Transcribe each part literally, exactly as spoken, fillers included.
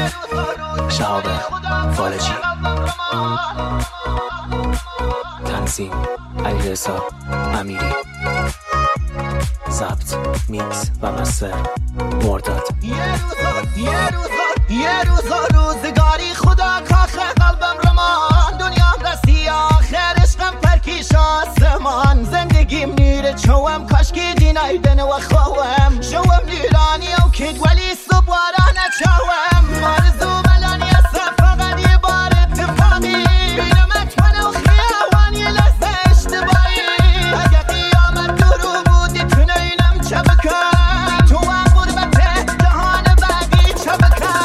شهاب فالجی، تنظیم علیرضا امیری، ضبط میکس و مستر مرداد. یه روزا یه روزا یه روزا روزگاری خدا کاخ قلبم رمان، دنیام رسی آخر عشقم ترکیش آسمان، زندگیم نیره چوام کاشکی دینای دن و خوام شوام نیرانی او کد ولی صبواران چوام آرزو بلانی اصلا فقط یه بار اتفاقی بینمت من و خیاوان یه لحظه اشتباهی اگه قیامت درو بودی تنینم چه بکن تو هم غربت جهان بعدی چه بکن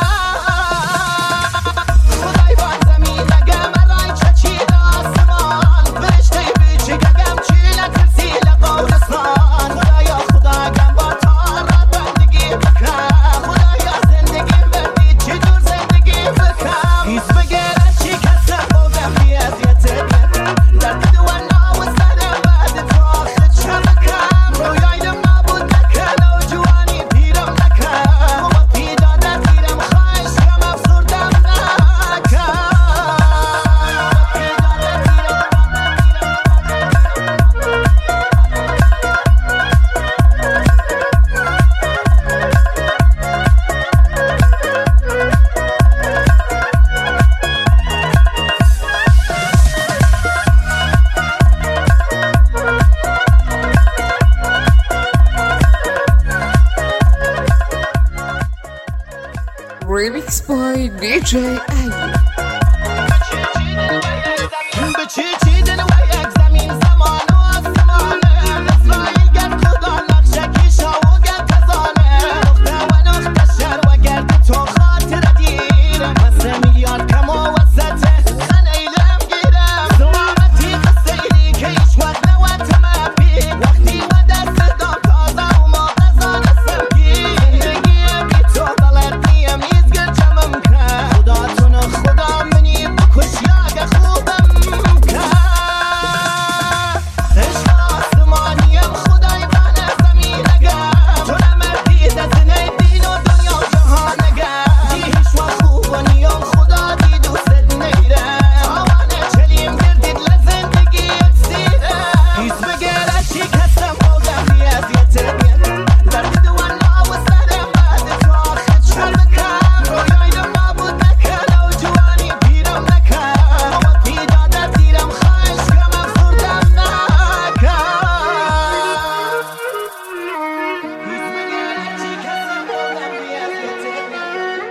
خدای با زمین اگه مرای چچید آسمان فرشته بیچی گگم چی نترسی لقورستان خدایا خدا گم با تا را بندگی بکن خدایا زندگی بردی چی دور زندگی بکن هیز بگر چی کسه بودم بی ازیت بکن درد دوانا و سر بعد تو آخر چه بکن رویایم نبود نکن و جوانی پیرم نکن و پیدا در دیرم خواهش کم افسردم نکن Remix by دی جی Ali. به چی چیدن و یک زمین زمان و آسمانه اسرائیل گرد خدا نقشه کیشا و گرد تزانه نقطه و نقطه شهر و گرد تو خاطر دیرم وسه میلیارد کم و وسطه خنه ایلم گیرم سلامتی قصه ایلی که ایش وقت نوات مپی وقتی و دست دام تازه و ما قضا نسمکی زندگیم بی تو بلردیم ایزگر جمم کن خدا تون خدا منی بکش یاگ خوبم کن عشق آسمانیم خدای بانه زمین نگم تو نمردی دزنه دین و دنیا و جهان نگم دی هیچ و خوب و نیام خدا دی دوست نیرم آوانه چلیم گردید لزندگی اکسیرم هیز بگره چی کسم بودم بی ازیت بیتم درد دوانا و سرم بعد تو آخر چه بکن رویایم نبود نکن و جوانی پیرم نکن و پیدا در دیرم خواهش کم افسردم نکن هیز بگره چی کسم بودم بی ازیت بیتم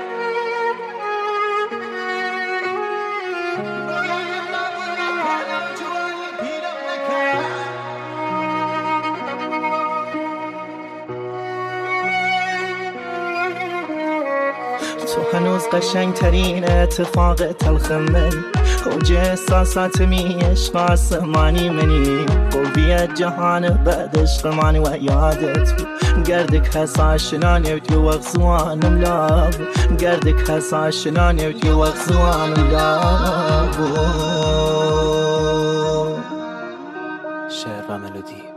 رویایم نبود نکن و جوانی پیرم نکن تو هنوز قشنگترین اتفاق تلخ منی اوج احساسات می عشق آسمانی منی قویت جهان بعد عشق مانی و یادت بود گردک هست آشنانی و تو وغزوانم لاب گردک هست آشنانی و تو وغزوانم لاب شعر و ملودی